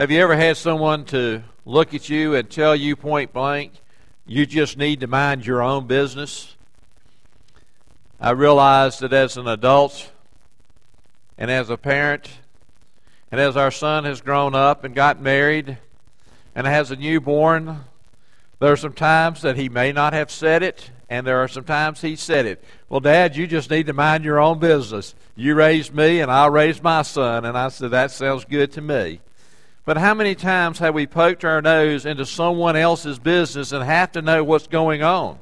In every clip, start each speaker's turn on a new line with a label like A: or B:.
A: Have you ever had someone to look at you and tell you point blank, you just need to mind your own business? I realized that as an adult and as a parent, and as our son has grown up and got married and has a newborn, there are some times that he may not have said it, and there are some times he said it. Well, Dad, you just need to mind your own business. You raised me and I'll raise my son. And I said, that sounds good to me. But how many times have we poked our nose into someone else's business and have to know what's going on?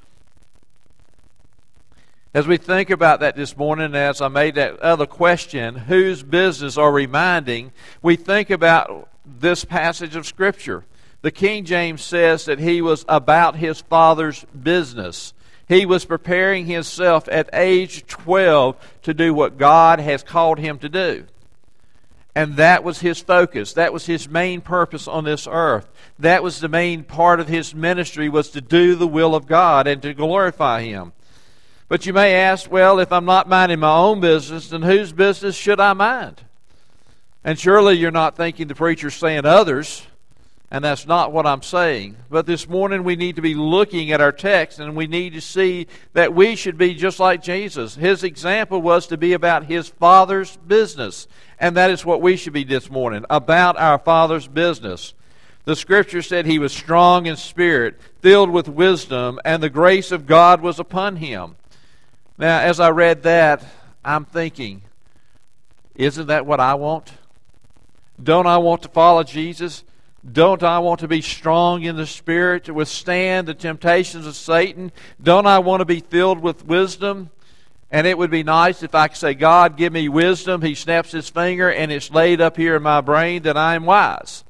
A: As we think about that this morning, as I made that other question, whose business are we minding, we think about this passage of Scripture. The King James says that he was about his Father's business. He was preparing himself at age 12 to do what God has called him to do. And that was his focus. That was his main purpose on this earth. That was the main part of his ministry, was to do the will of God and to glorify him. But you may ask, well, if I'm not minding my own business, then whose business should I mind? And surely you're not thinking the preacher's saying others, and that's not what I'm saying. But this morning we need to be looking at our text, and we need to see that we should be just like Jesus. His example was to be about his Father's business. And that is what we should be this morning, about our Father's business. The Scripture said he was strong in spirit, filled with wisdom, and the grace of God was upon him. Now, as I read that, I'm thinking, isn't that what I want? Don't I want to follow Jesus? Don't I want to be strong in the Spirit to withstand the temptations of Satan? Don't I want to be filled with wisdom? And it would be nice if I could say, God, give me wisdom. He snaps his finger and it's laid up here in my brain that I am wise.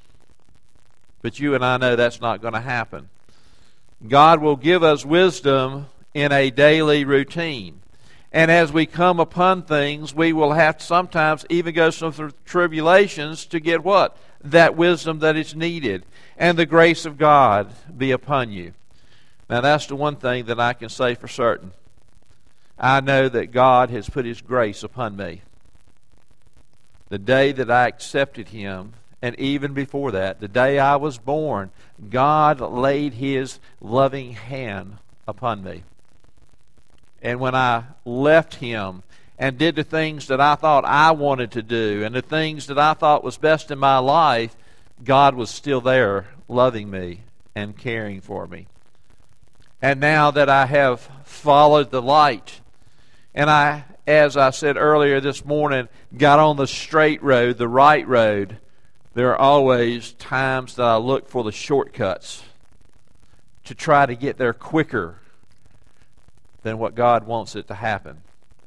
A: But you and I know that's not going to happen. God will give us wisdom in a daily routine. And as we come upon things, we will have to sometimes even go through tribulations to get what? That wisdom that is needed. And the grace of God be upon you. Now that's the one thing that I can say for certain. I know that God has put his grace upon me. The day that I accepted him, and even before that, the day I was born, God laid his loving hand upon me. And when I left him and did the things that I thought I wanted to do and the things that I thought was best in my life, God was still there loving me and caring for me. And now that I have followed the light, and I, as I said earlier this morning, got on the straight road, the right road, there are always times that I look for the shortcuts to try to get there quicker than what God wants it to happen.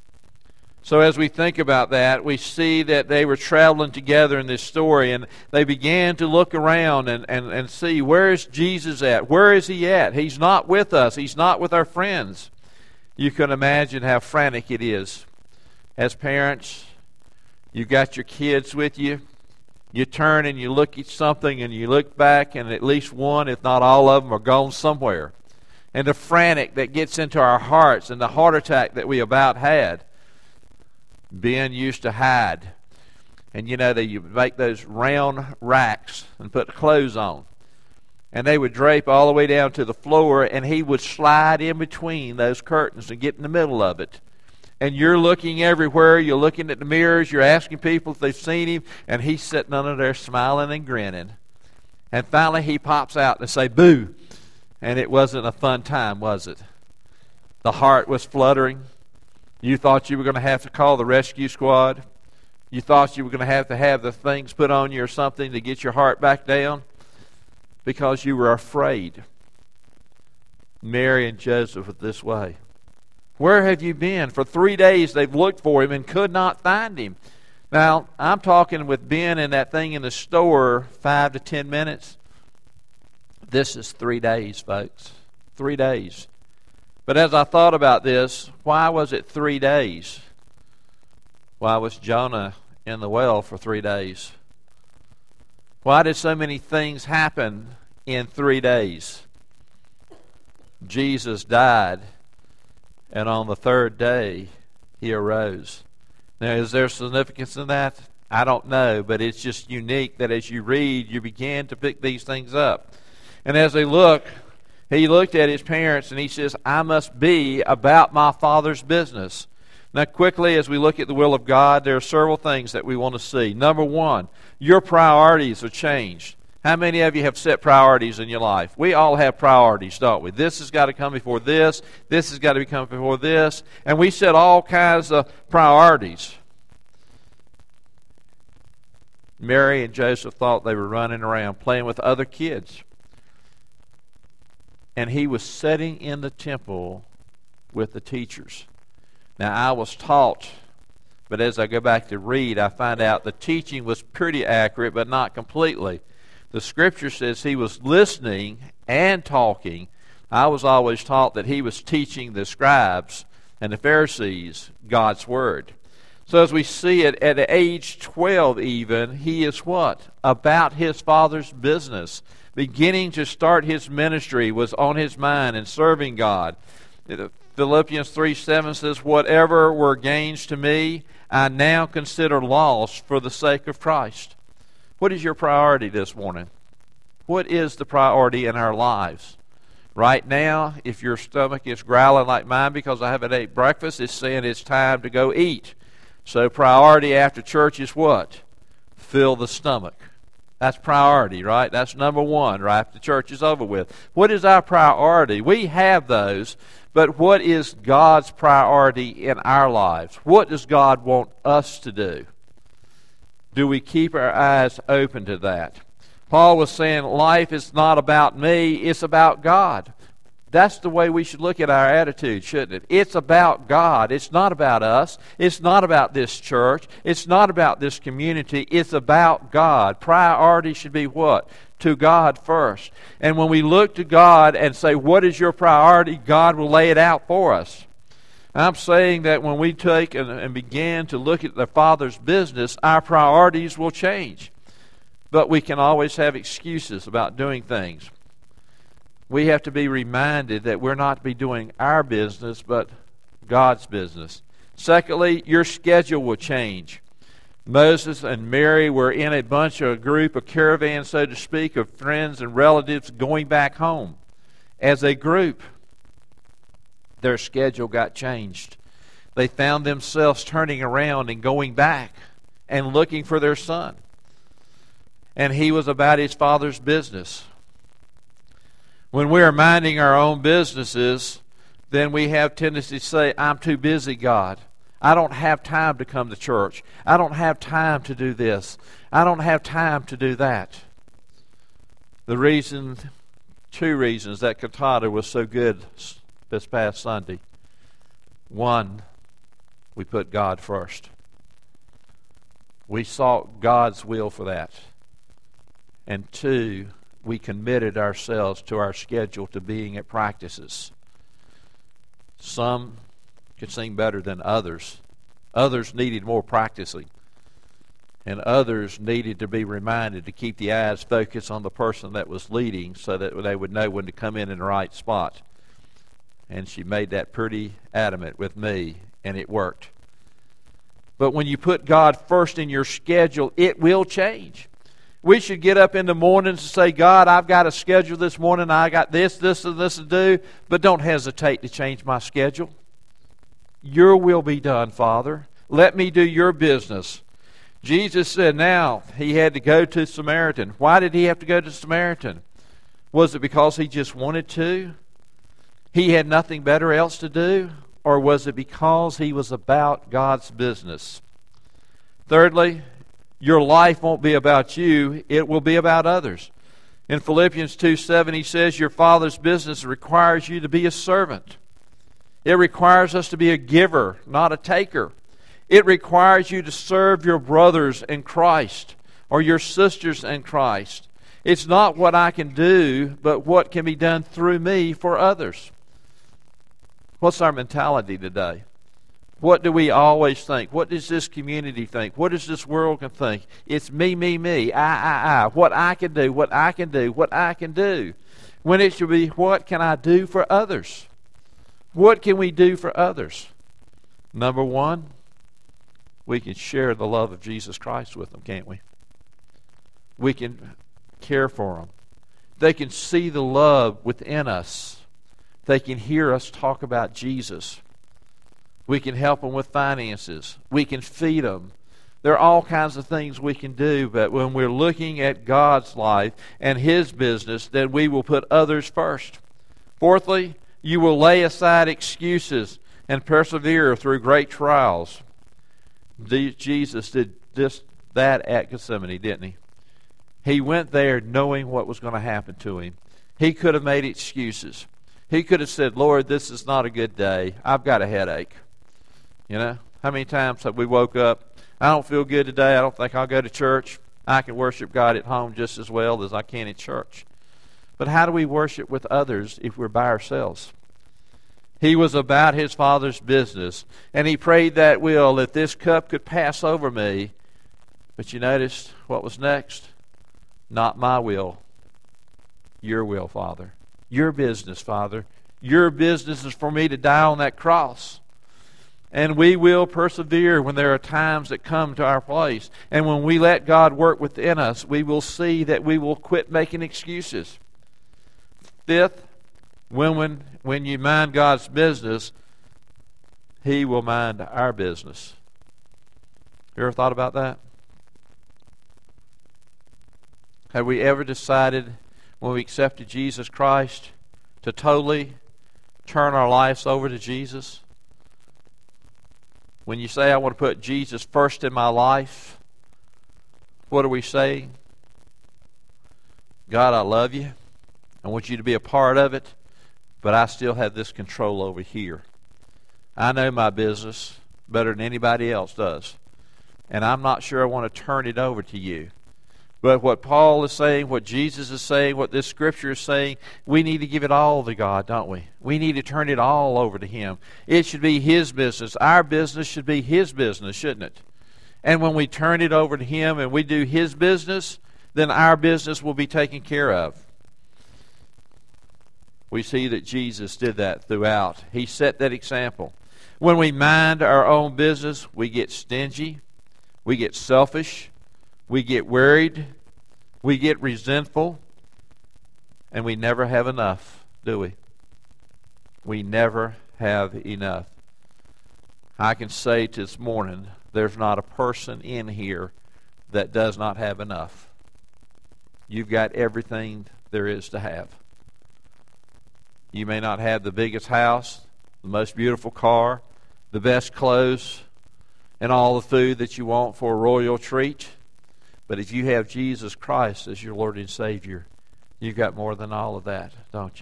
A: So as we think about that, we see that they were traveling together in this story, and they began to look around and see, where is Jesus at? Where is he at? He's not with us. He's not with our friends. You can imagine how frantic it is. As parents, you got your kids with you. You turn and you look at something and you look back, and at least one, if not all of them, are gone somewhere. And the frantic that gets into our hearts, and the heart attack that we about had. Ben used to hide. And you know, you make those round racks and put clothes on. And they would drape all the way down to the floor, and he would slide in between those curtains and get in the middle of it. And you're looking everywhere. You're looking at the mirrors. You're asking people if they've seen him. And he's sitting under there smiling and grinning. And finally he pops out and say, boo. And it wasn't a fun time, was it? The heart was fluttering. You thought you were going to have to call the rescue squad. You thought you were going to have the things put on you or something to get your heart back down. Because you were afraid. Mary and Joseph were this way. Where have you been? For 3 days they've looked for him and could not find him. Now, I'm talking with Ben and that thing in the store 5 to 10 minutes. This is 3 days, folks. 3 days. But as I thought about this, why was it 3 days? Why was Jonah in the well for 3 days? Why did so many things happen in 3 days? Jesus died, and on the third day he arose. Now, is there significance in that? I don't know, but it's just unique that as you read, you begin to pick these things up. And as they look, he looked at his parents and he says, I must be about my Father's business. Now, quickly, as we look at the will of God, there are several things that we want to see. Number one, your priorities are changed. How many of you have set priorities in your life? We all have priorities, don't we? This has got to come before this. This has got to come before this. And we set all kinds of priorities. Mary and Joseph thought they were running around playing with other kids. And he was sitting in the temple with the teachers. Now, I was taught, but as I go back to read, I find out the teaching was pretty accurate, but not completely. The Scripture says he was listening and talking. I was always taught that he was teaching the scribes and the Pharisees God's Word. So as we see it, at age 12 even, he is what? About his Father's business. Beginning to start his ministry was on his mind and serving God. Philippians 3:7 says, whatever were gains to me, I now consider loss for the sake of Christ. What is your priority this morning? What is the priority in our lives? Right now, if your stomach is growling like mine because I haven't ate breakfast, it's saying it's time to go eat. So priority after church is what? Fill the stomach. That's priority, right? That's number one, right after church is over with. What is our priority? We have those, but what is God's priority in our lives? What does God want us to do? Do we keep our eyes open to that? Paul was saying life is not about me, it's about God. That's the way we should look at our attitude, shouldn't it? It's about God. It's not about us. It's not about this church. It's not about this community. It's about God. Priority should be what? To God first. And when we look to God and say, what is your priority? God will lay it out for us. I'm saying that when we take and begin to look at the Father's business, our priorities will change. But we can always have excuses about doing things. We have to be reminded that we're not to be doing our business, but God's business. Secondly, your schedule will change. Moses and Mary were in a group, a caravan, so to speak, of friends and relatives going back home. As a group, their schedule got changed. They found themselves turning around and going back and looking for their son. And he was about his Father's business. When we are minding our own businesses, then we have tendency to say, I'm too busy, God. I don't have time to come to church. I don't have time to do this. I don't have time to do that. Two reasons that cantata was so good this past Sunday. One, we put God first. We sought God's will for that. And two, we committed ourselves to our schedule to being at practices. Some could sing better than others. Others needed more practicing. And others needed to be reminded to keep the eyes focused on the person that was leading so that they would know when to come in the right spot. And she made that pretty adamant with me, and it worked. But when you put God first in your schedule, it will change. We should get up in the mornings and say, God, I've got a schedule this morning. I got this, and this to do. But don't hesitate to change my schedule. Your will be done, Father. Let me do your business. Jesus said now he had to go to Samaritan. Why did he have to go to Samaritan? Was it because he just wanted to? He had nothing better else to do? Or was it because he was about God's business? Thirdly, your life won't be about you, it will be about others. In Philippians 2:7 he says, your Father's business requires you to be a servant. It requires us to be a giver, not a taker. It requires you to serve your brothers in Christ or your sisters in Christ. It's not what I can do, but what can be done through me for others. What's our mentality today? What do we always think? What does this community think? What does this world can think? It's me, me. I. What I can do, what I can do, what I can do. When it should be, what can I do for others? What can we do for others? Number one, we can share the love of Jesus Christ with them, can't we? We can care for them. They can see the love within us. They can hear us talk about Jesus. We can help them with finances. We can feed them. There are all kinds of things we can do, but when we're looking at God's life and His business, then we will put others first. Fourthly, you will lay aside excuses and persevere through great trials. Jesus did that at Gethsemane, didn't He? He went there knowing what was going to happen to Him. He could have made excuses. He could have said, Lord, this is not a good day. I've got a headache. You know, how many times have we woke up, I don't feel good today. I don't think I'll go to church. I can worship God at home just as well as I can in church. But how do we worship with others if we're by ourselves? He was about His Father's business, and He prayed that will, that this cup could pass over me. But you noticed what was next? Not my will, your will, Father. Your business, Father. Your business is for me to die on that cross. And we will persevere when there are times that come to our place. And when we let God work within us, we will see that we will quit making excuses. Fifth, when you mind God's business, He will mind our business. You ever thought about that? Have we ever decided when we accepted Jesus Christ to totally turn our lives over to Jesus? When you say, I want to put Jesus first in my life, what are we saying? God, I love you. I want you to be a part of it, but I still have this control over here. I know my business better than anybody else does, and I'm not sure I want to turn it over to you. But what Paul is saying, what Jesus is saying, what this Scripture is saying, we need to give it all to God, don't we? We need to turn it all over to Him. It should be His business. Our business should be His business, shouldn't it? And when we turn it over to Him and we do His business, then our business will be taken care of. We see that Jesus did that throughout. He set that example. When we mind our own business, we get stingy, we get selfish, we get worried, we get resentful, and we never have enough, do we? We never have enough. I can say this morning, there's not a person in here that does not have enough. You've got everything there is to have. You may not have the biggest house, the most beautiful car, the best clothes, and all the food that you want for a royal treat. But if you have Jesus Christ as your Lord and Savior, you've got more than all of that, don't you?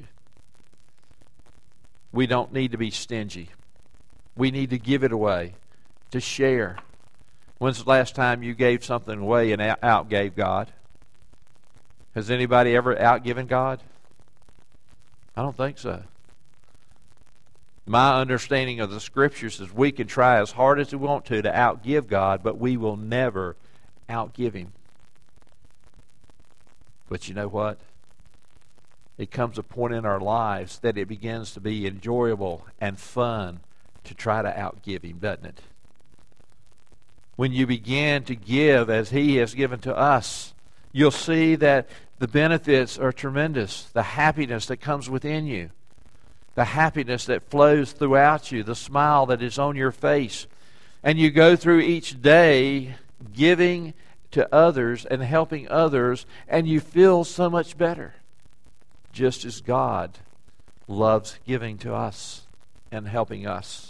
A: We don't need to be stingy. We need to give it away, to share. When's the last time you gave something away and outgave God? Has anybody ever outgiven God? I don't think so. My understanding of the Scriptures is we can try as hard as we want to outgive God, but we will never outgive Him. But you know what? It comes a point in our lives that it begins to be enjoyable and fun to try to outgive Him, doesn't it? When you begin to give as He has given to us, you'll see that the benefits are tremendous. The happiness that comes within you, the happiness that flows throughout you, the smile that is on your face. And you go through each day giving to others and helping others, and you feel so much better, just as God loves giving to us and helping us.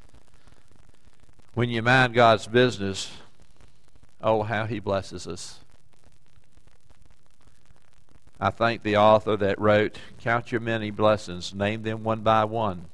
A: When you mind God's business, oh, how He blesses us. I thank the author that wrote, "Count your many blessings, name them one by one."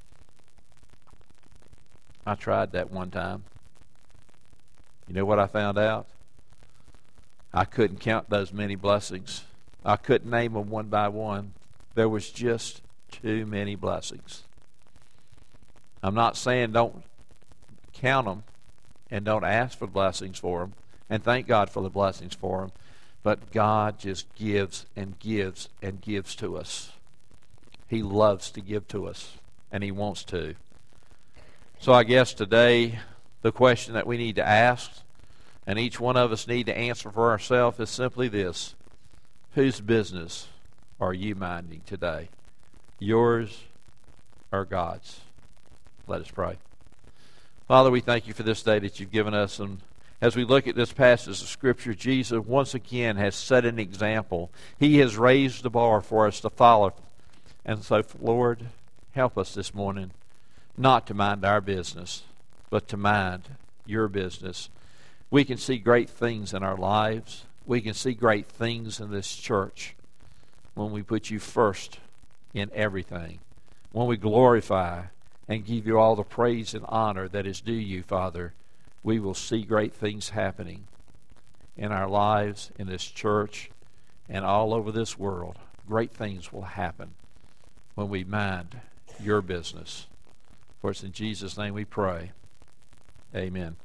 A: I tried that one time. You know what I found out? I couldn't count those many blessings. I couldn't name them one by one. There was just too many blessings. I'm not saying don't count them and don't ask for blessings for them and thank God for the blessings for them. But God just gives and gives and gives to us. He loves to give to us, and He wants to. So I guess today The question that we need to ask, and each one of us need to answer for ourselves, is simply this: whose business are you minding today? Yours or God's? Let us pray. Father, we thank you for this day that you've given us, and as we look at this passage of Scripture, Jesus once again has set an example. He has raised the bar for us to follow. And so, Lord, help us this morning not to mind our business, but to mind your business. We can see great things in our lives. We can see great things in this church when we put you first in everything, when we glorify and give you all the praise and honor that is due you, Father. We will see great things happening in our lives, in this church, and all over this world. Great things will happen when we mind your business. For it's in Jesus' name we pray. Amen.